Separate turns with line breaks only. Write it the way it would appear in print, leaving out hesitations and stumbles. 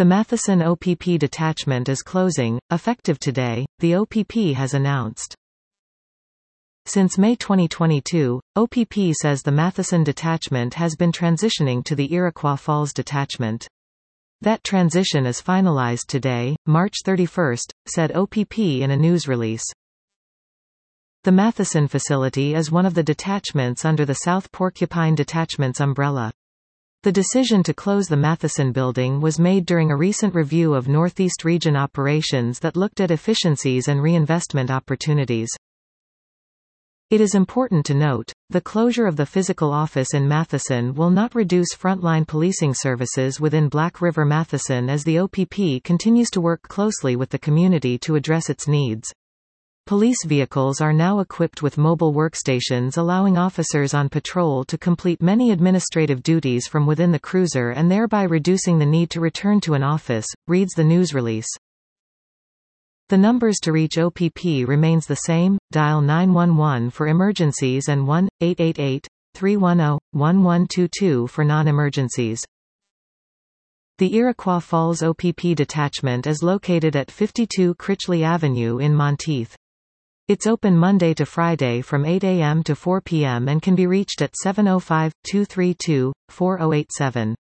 The Matheson OPP detachment is closing, effective today, the OPP has announced. Since May 2022, OPP says the Matheson detachment has been transitioning to the Iroquois Falls detachment. That transition is finalized today, March 31, said OPP in a news release. The Matheson facility is one of the detachments under the South Porcupine Detachment's umbrella. The decision to close the Matheson building was made during a recent review of Northeast Region operations that looked at efficiencies and reinvestment opportunities. It is important to note, the closure of the physical office in Matheson will not reduce frontline policing services within Black River Matheson as the OPP continues to work closely with the community to address its needs. Police vehicles are now equipped with mobile workstations allowing officers on patrol to complete many administrative duties from within the cruiser and thereby reducing the need to return to an office, reads the news release. The numbers to reach OPP remains the same, dial 911 for emergencies and 1-888-310-1122 for non-emergencies. The Iroquois Falls OPP detachment is located at 52 Critchley Avenue in Monteith. It's open Monday to Friday from 8 a.m. to 4 p.m. and can be reached at 705-232-4087.